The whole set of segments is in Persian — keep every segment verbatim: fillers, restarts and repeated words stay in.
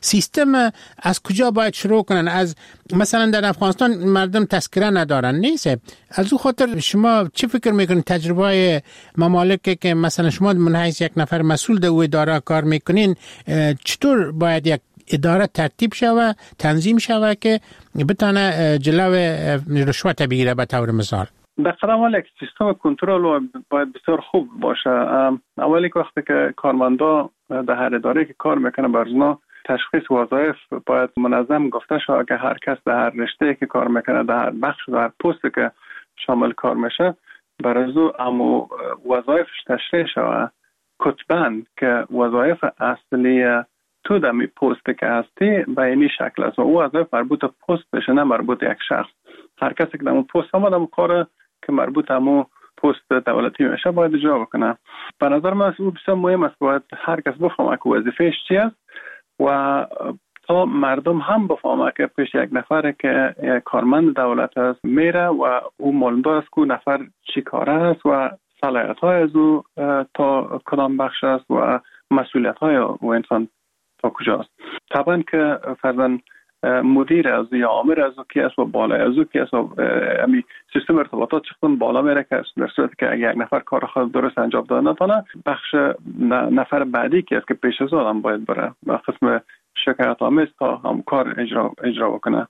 سیستم از کجا باید شروع کنن؟ از مثلا در افغانستان مردم تذکره ندارن نیست، از او خاطر شما چه فکر میکنید تجربه ممالکی که مثلا شما من حیث یک نفر مسئول در او اداره کار میکنین چطور باید یک اداره ترتیب شوه تنظیم شوه که بتونه جلو رشوت بگیره به طور مثال؟ در قدم اول یک سیستم کنترل باید بسیار خوب باشه. اولی که وقتی که کارمندا در هر اداره که کار میکنه برزنا تشخیص وظایف باید منظم گفته شود که هر کس در هر رشته که کار میکنه در هر بخش در هر پستی که شامل کار میشه برازو امو وظایفش تشریح شود کتباً که وظایف اصلی تو در می پست که هستی به اینی شکل است و او وظایف مربوط به پست بشه نه مربوط یک شخص. هر کسی که در اون پست آمد اون کار که مربوط همون پست دولتی میشه باید اجرا بکنه. به نظر من او بسیار مهم است باید هر کس بفهمه که وظیفهش چی است و تا مردم هم بفهمه که پیش یک نفر که یک کارمند دولت است میره و او معلومدار است که نفر چی کاره است و صلاحیت های از او تا کدام بخش است و مسئولیت های او انسان تا کجاست. طبعا که فرضاً مدیر از یا عامل از کی است و بالا از کی است و امی سیستم ارتباطات چقدر بالا میره که در صورتی که اگر یک نفر کار خود درست انجام داده نتونه بخش نفر بعدی که است که پیش از آن باید بره و قسم شکایت آمیز تا هم کار اجرا اجرا بکنه.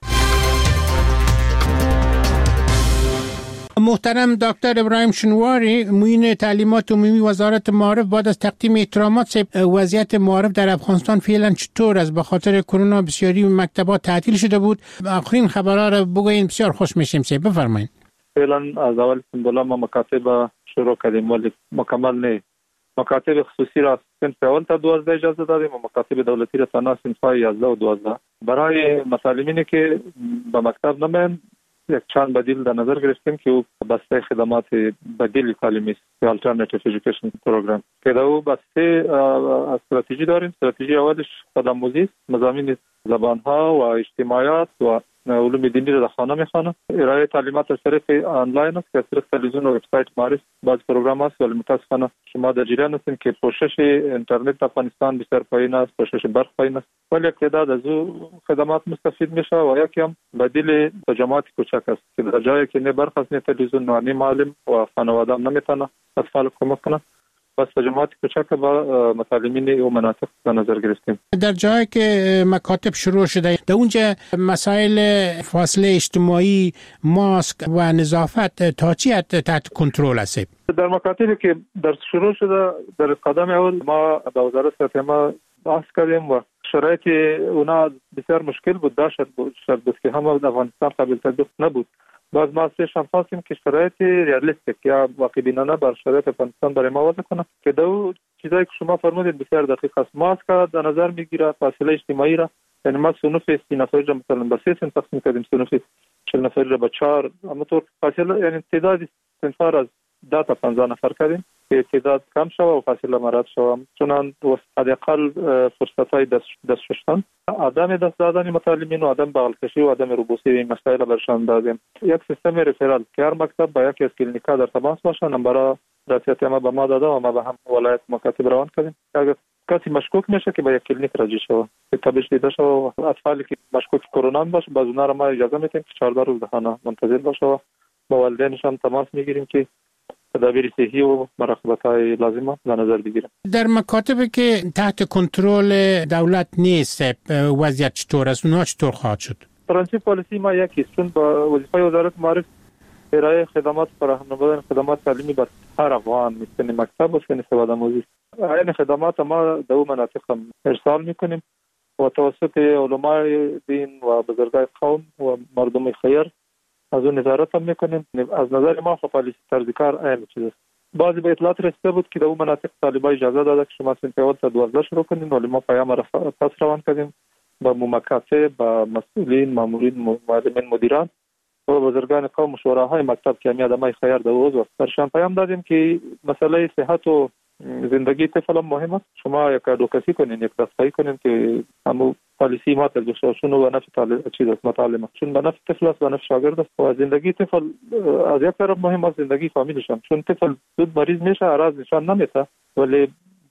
محترم دکتر ابراهیم شنواری معین تعلیمات عمومی وزارت معارف بعد از تقدیم احترامات وضعیت معارف در افغانستان فعلا چطور است؟ به خاطر کرونا بسیاری مکتبات تعطیل شده بود. آخرین خبرها را بگوین بسیار خوش میشیم. سه بفرمایید. فعلا از اول سنبولا ما مکاتب شروع کردیم ولی مکمل نه. مکاتب خصوصی را صنف اول تا دوازده اجازه دادیم و مکاتب دولتی را تنها صنف یازده و دوازده. برای مسالمینی که به مکتب نمیان یک چند بدیل در نظر گرفتیم که او بسته خدمات بدیل تعلیمی است، Alternative Education Program که در او بسته استراتژی داریم. استراتژی اولش خودآموزی است، مضامین زبانها و اجتماعیات و علوم دینی را در خانه میخوانه. ارائه تعلیمات از طریق آنلاین است که از طریق تلویزیون و وبسایت معرف بعض پروگرام است ولی متاسفانه شما در جریان هستیم که پوشش اینترنت در افغانستان بسیار پایین است، پوشش برق پایین است ولی یک تعداد از او خدمات مستفید میشه و یکی هم بدیل جماعت کوچک است که در جایی که نه برق است نه تلویزیون نه معلم و خانواده هم نمیتونه اطفال کمک کنه بس جماعت کوچک با مطالبین و مناطق در نظر گرفتیم. در جایی که مکاتب شروع شده در اونجا مسائل فاصله اجتماعی، ماسک و نظافت تا چی تحت کنترل است؟ در مکاتبی که در شروع شده در قدم اول ما با وزارت صحت ما بحث کردیم و شرایط اونا بسیار مشکل بود. داشت بود که همه در افغانستان قابل تطبیق نبود. باز ما سه شان خواستیم که شرایط ریالیستیک یا واقع بینانه بر شرایط افغانستان برای ما وضع کنه که دو چیزایی که شما فرمودید بسیار دقیق است. ماسک در نظر میگیره فاصله اجتماعی را، یعنی ما صنوف سی نفری را مثلا به سه صنف تقسیم کردیم، صنوف چهل نفری را به چهار، اما طور فاصله یعنی تعداد صنف‌ها را از ده تا پانزده نفر کردیم که تعداد کم شوه و فاصله مراد شوه، چنان حداقل فرصت‌های دست دست شستن، عدم دست دادن مطالبین و عدم بغل‌کشی و عدم روبوسی این مسائل برشان دادیم. یک سیستم رفرال که هر مکتب با یکی از کلینیک‌ها در تماس باشه، نمبر رسیت ما به ما داده و ما به هم ولایت مکاتب روان کردیم. اگر کسی مشکوک میشه که با یک کلینیک راجع شوه که تبش دیده شوه، اطفالی که مشکوک کرونا باشه باز اونها را ما اجازه میدیم که چهارده روز خانه منتظر باشه و با والدینشان تماس میگیریم که تدابیر صحی و مراقبت‌های لازمه در نظر بگیریم. در مکاتبی که تحت کنترل دولت نیست وضعیت چطور است؟ اونها چطور خواهد شد؟ پرنسیپ پالیسی ما یکی چون با وظیفه وزارت معارف ارائه خدمات فراهم نمودن خدمات تعلیمی به هر افغان مثل مکتب و سن سواد آموزی. این خدمات ما در اون مناطق هم ارسال میکنیم و توسط علمای دین و بزرگای قوم و مردم خیر از اون نظارت هم میکنیم. از نظر ما خب پالیسی طرز کار اهم چیز است. بعضی به اطلاعات رسیده بود که در اون مناطق طالبان اجازه داده که شما صنف اول تا دوازده شروع کنین ولی ما پیام را پس روان کردیم با مکاتب، با مسئولین، مامورین، معلمین، مدیران و بزرگان قوم و شوراهای مکتب که همین آدمای خیر در عضو برشان پیام دادیم که مسئله صحت و زندگی طفل هم مهم است. شما یک ادوکاسی کنین، یک دستگاهی کنین که همون پالیسی ما تجربه شون و نفع طالب چیز است مطالعه چون به نفع طفل است، به نفع شاگرد است و زندگی طفل از یک طرف مهم است زندگی فامیلشان، چون طفل زود مریض میشه، اعراض نشان نمیده ولی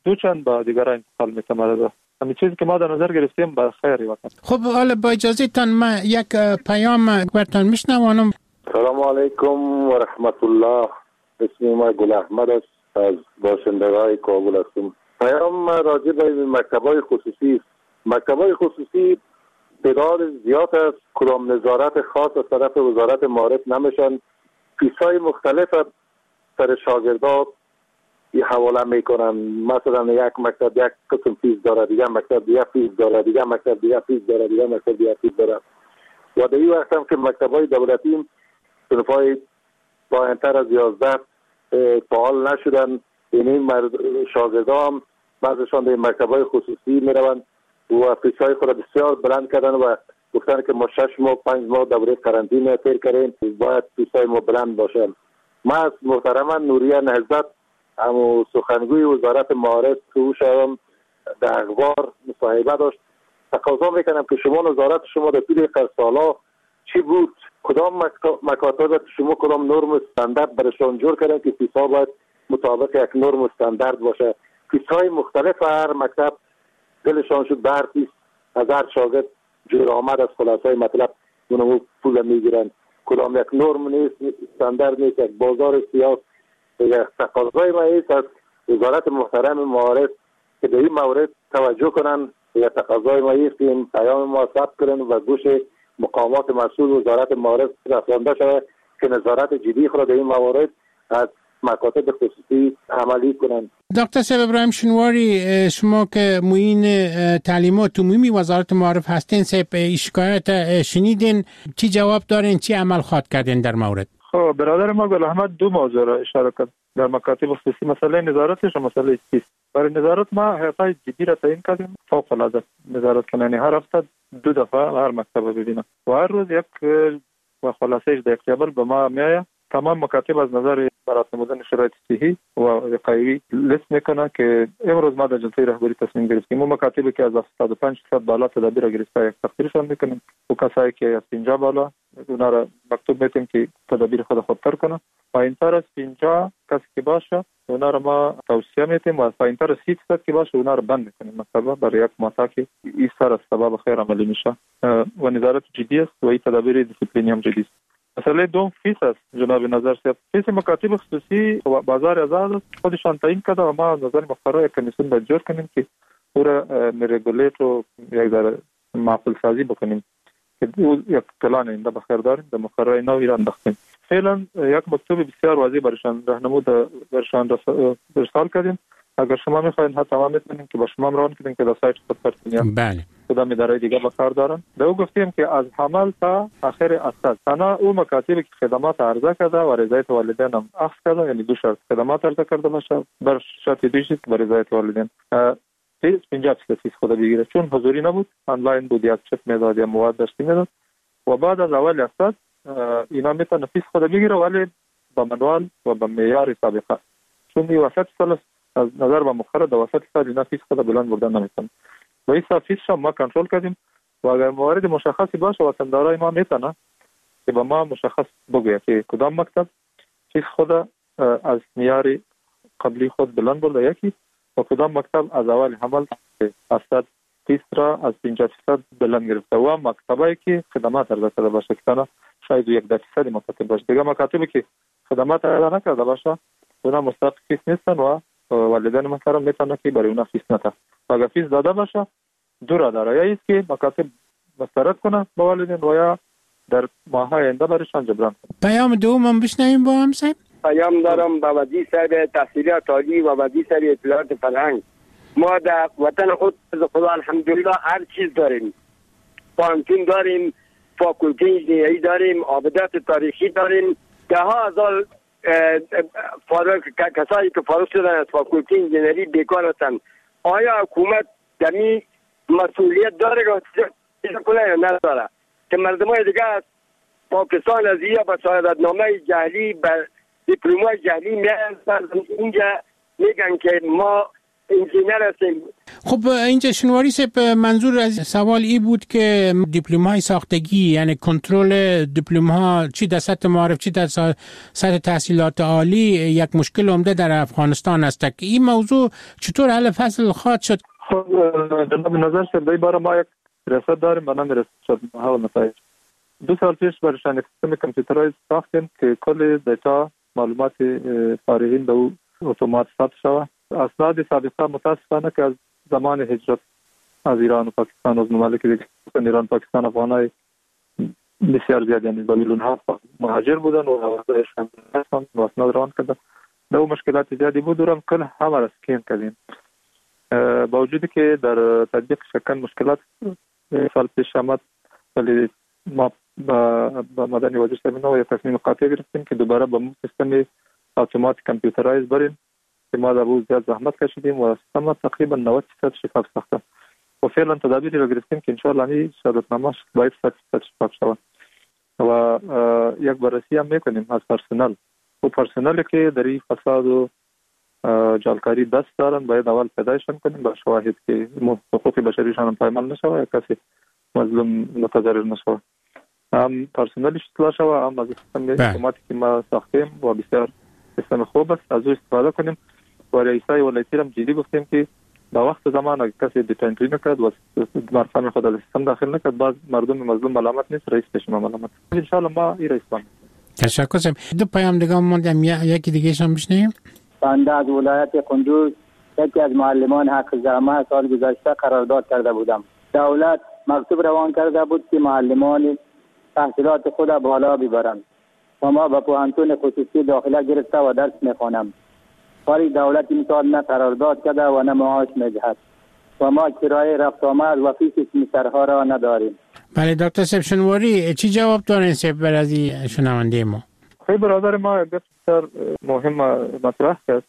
دو چند با دیگران انتقال می‌تواند. همین چیزی که ما در نظر گرفتیم به خیر وطن. خب حالا با اجازه تان ما یک پیام برتان میشنوانم. سلام علیکم و رحمت الله. اسم ما گل احمد است، از باشندگان کابل هستم. پیام راجع به مکتب‌های خصوصی. مکتب‌های خصوصی تعداد زیاد است، کدام نظارت خاص از طرف وزارت معارف نمیشن. فیس‌های مختلف سر شاگردان ی حواله میکنن. مثلا یک مکتب یک قسم فیس داره، دیگه مکتب دیگه فیس داره، دیگه مکتب دیگه فیس داره، دیگه مکتب دیگه فیس داره. و در این وقت هم که مکتب‌های دولتی صنف‌های پایین‌تر از یازده فعال نشدن، یعنی شاگردان بعضشان در مکتب‌های خصوصی میروند و فیس‌های خود بسیار بلند کردن و گفتن که ما شش ماه پنج ماه دوره قرنطینه تیر کردیم، باید فیس‌های ما بلند باشه. ما از محترما نوریه نهضت همو سخنگوی وزارت معارف که او شدم در اخبار مصاحبه داشت، تقاضا میکنم که شما نظارت شما در طول سالا چی بود؟ کدام مکاتب شما کدام نرم استاندارد برشان جور کردن که فیس‌ها باید مطابق یک نرم استاندارد باشه؟ فیس‌های مختلف هر مکتب دلشان شد بر فیس از هر شاگرد جور آمد از خلاصای مطلب اونمو پول میگیرن. کدام یک نرم نیست، استاندارد نیست، یک بازار سیاس. یک تقاضای ما ایست از وزارت محترم معارف که به این مورد توجه کنن. یک تقاضای ما ایست که این پیام ما ثبت کنن و گوش مقامات مسئول وزارت معارف رسانده شود که نظارت جدی خود در این موارد از مکاتب خصوصی عملی کنند. دکتر صاحب ابراهیم شنواری، شما که معین تعلیمات عمومی وزارت معارف هستین، صاحب شکایت شنیدین، چی جواب دارین، چی عمل خواهد کردین در مورد؟ خب برادر ما گل احمد دو موضوع را اشاره کرد در مکاتب خصوصی، مسئله نظارتش و مسئله فیس. برای نظارت ما هیئت جدی را تعیین کردیم، فوق العاده نظارت کننده هر هفته دو دفعه هر مکتب ببینم و هر روز یک و خلاصه‌اش در اختیار به ما میآید. تمام مکاتب از نظر برات نمودن شرایط صحی و وقایعی لیست میکنه که امروز ما در جلسه رهبری تصمیم گرفتیم اون مکاتبی که از هفتاد و پنج درصد بالا تدابیر گرفته یک تقدیرشان میکنیم و کسایی که از پنجاه بالا اونا را مکتوب میتیم که تدابیر خود خودتر کنه. پایینتر از پنجاه کسی که باشه اونا را ما توصیه میتیم و پایینتر از سی درصد که باشه اونا را بند میکنیم مثلا برای یک ماه که این سر از سبب خیر عملی میشه و نظارت جدی است و این تدابیر دیسیپلینی هم جدی است. مسئله دوم فیس است. جناب نظر صاحب، فیس مکاتب خصوصی و بازار آزاد خودشان تعیین کرده و ما نظر مقرر یک کمیسیون باید جور کنیم که او را رگولیت و یک ذره معقول سازی بکنیم که یک پلان اینده بخیر داریم در مقرر نوی را انداختیم. فعلا یک مکتوب بسیار واضح برشان راهنمود برشان ارسال کردیم. اگر شما میخواین حتی ما میتونیم که با شما روان کنیم که در سایت خود پرسونیم بله کدام اداره دیگه بکار دارن. در او گفتیم که از حمل تا آخر اساس تنها او مکاتبی که خدمات عرضه کرده و رضایت والدین هم اخذ کرده، یعنی دو شرط خدمات عرضه کرده باشه بر شرط دویش بر رضایت والدین فیس پنجاه درصد فیس خود بگیره، چون حضوری نبود آنلاین بود یا چپ میداد یا مواد داشتی میداد و بعد از اول اساس اینا میتونه فیس خود بگیره ولی با منوال و با معیار سابقه، چون این وسط سال از نظر به مقرر در وسط سال اینا فیس خود بلند بردن نمیتونه. با این فیس شما ما کنترل کردیم و اگر موارد مشخصی باشه وطندارای ما میتونه که با ما مشخص بگوید که کدام مکتب فیس خود از معیار قبلی خود بلند برده یکی و کدام مکتب از اول حمل اصد فیس را از پنجاه درصد بلند گرفته و مکتبایی که خدمات عرضه کرده باشه که شاید یک درصد مکاتب باشه. دیگه مکاتبی که خدمات عرضه نکرده باشه اونا مستحق فیس نیستن و والدین محترم میتونه که برای اونا فیس نده. اگر فیس داده باشه دو را داره، یا است که مکاتب مسترد کنه با والدین و یا در ماه آینده برایشان جبران کنه. پیام دوم هم بشنویم با هم صاحب. پیام دارم با وزیر صاحب تحصیلات عالی و وزیر صاحب اطلاعات فرهنگ. ما در وطن خود خدا الحمدلله هر چیز داریم، پانتون داریم، فاکولته انجینری داریم، آبادات تاریخی داریم، ده ها هزار فارغ کسایی که فارغ شدن از فاکولته انجینری بیکار هستند. آیا حکومت دمی مسئولیت داره که کنه یا نداره که مردمای دیگه از پاکستان از یا با شهادتنامه جعلی با دیپلمای جعلی میان اینجا میگن که ما انجینر هستیم. خب اینجا شنواری سپ منظور از سوال ای بود که دیپلم های ساختگی یعنی کنترل دیپلم ها چی در سطح معارف چی در سطح تحصیلات عالی یک مشکل عمده در افغانستان است که این موضوع چطور حل فصل خواهد شد؟ خب جناب نظر شد در باره ما یک ریاست داریم به نام ریاست محول نتایج. دو سال پیش برشان یک سیستم کامپیوترایز ساختیم که کل دیتا معلومات فارغین به او اتومات ثبت شود. اسناد سابقه متاسفانه که از زمان هجرت از ایران و پاکستان و ممالک دیگه ایران پاکستان افغانای بسیار زیاد یعنی با میلیون ها مهاجر بودن و آوازش هم هستن و اسناد روان کردن. دو مشکلات زیادی بود و کل همه را سکین کردیم. با وجودی که در تطبیق شکن مشکلات سال پیش آمد ولی ما با مدنی وزیر سمینا و تصمیم قاطع گرفتیم که دوباره با سیستم اتومات کامپیوترایز بریم که ما در بود زیاد زحمت کشیدیم و سیستم تقریبا نود درصد شفاف ساخته و فعلا تدابیری را گرفتیم که انشاءالله این شهادتنامه‌اش باید صد درصد شفاف شود و یک بررسی هم میکنیم از پرسنل و پرسنلی که در این فساد و جالکاری دست دارن باید اول پیدایشان کنیم با شواهد که حقوق بشریشان هم پایمال نشوه یا کسی مظلوم متضرر نشوه. هم پرسنلش اطلاع شوه هم از سیستم اتوماتی که ما ساختیم و بسیار سیستم خوب است از او استفاده کنیم و رئیسای ولایتی هم جدی گفتیم که با وقت زمان اگه کسی دیتنتری نکرد و مرفان خود از سیستم داخل نکرد باز مردم مظلوم ملامت نیست رئیس بشیم ملامت. انشاءالله ما این رئیس بانیم. تشکر سم. دو پیام دیگه موندم یکی دیگه شم بشنیم. بنده از ولایت کندوز یکی از معلمان حق زحمت سال گذشته قرارداد کرده بودم. دولت مکتوب روان کرده بود که معلمان تحصیلات خود بالا ببرند و ما به پوهنتون خصوصی داخله گرفته و درس میخوانم. ولی دولت این سال نه قرارداد کرده و نه معاش میدهد و ما کرایه رفت آمد و فیس سرها را نداریم. بله دکتر صاحب شنواری چی جواب دارین صاحب بر از شنونده ما؟ خیلی برادر ما بسیار مهم مطرح کرد.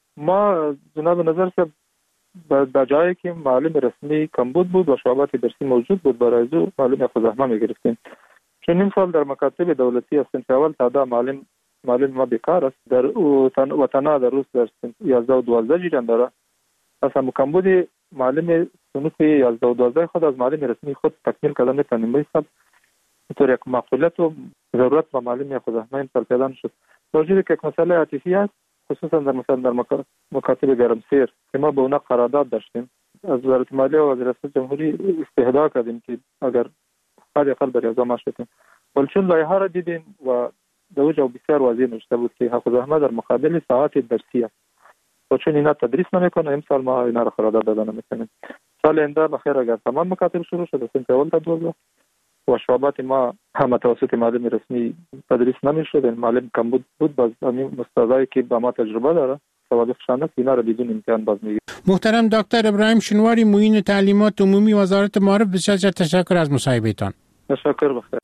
ما جناب نظر صاحب در جایی که معلم رسمی کمبود بود و شعبات درسی موجود بود برای او معلم خود زحمه میگرفتیم. چون این سال در مکاتب دولتی هستند که اول تعداد معلم معلم ما بیکار است در وطنا در روز در یازده و دوازده جیران داره. اصلا کمبود معلم صنف یازده و دوازده خود از معلم رسمی خود تکمیل کردن میتونیم بایستد اینطور یک معقولیت و ضرورت با معلم خود زحمه این سال پیدا نشد. باوجود که یک مسئله عاطفی است خصوصا در مثلا در مکاتب گرمسیر که ما به اونا قرارداد داشتیم از وزارت مالیه و وزارت جمهوری استهدا کردیم که اگر حد اقل بر اعضا معاش بدیم ولی چون لایحه را دیدیم و در اوجا بسیار واضح نوشته بود که حق زحمه در مقابل ساعات درسی است و چون اینا تدریس نمیکنه امسال ما اینا را قرارداد دادن نمیکنیم. سال آینده بخیر اگر تمام مکاتب شروع شد سنت اول تا دوازده و شعبات ما هم توسط معلم رسمی تدریس نمیشد معلم کم بود بود باز همین استادایی که با ما تجربه داره سوابقشان است اینا را بدون امتحان باز میگیره. محترم دکتر ابراهیم شنواری معین تعلیمات عمومی وزارت معارف بسیار تشکر از مصاحبهتان. تشکر بخیر.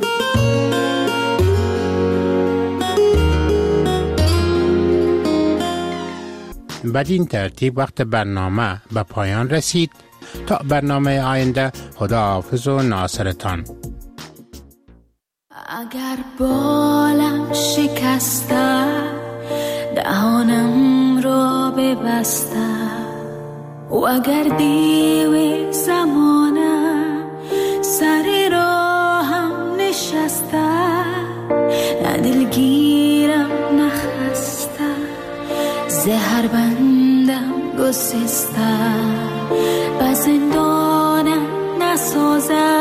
بدین ترتیب وقت برنامه به پایان رسید. تا برنامه آینده خداحافظ و ناصرتان. اگر بالم شکسته دهانم را ببسته و اگر دیو زمانه سر راهم نشسته نه دلگیرم نخسته زهر بندم گسسته به زندانم نسازم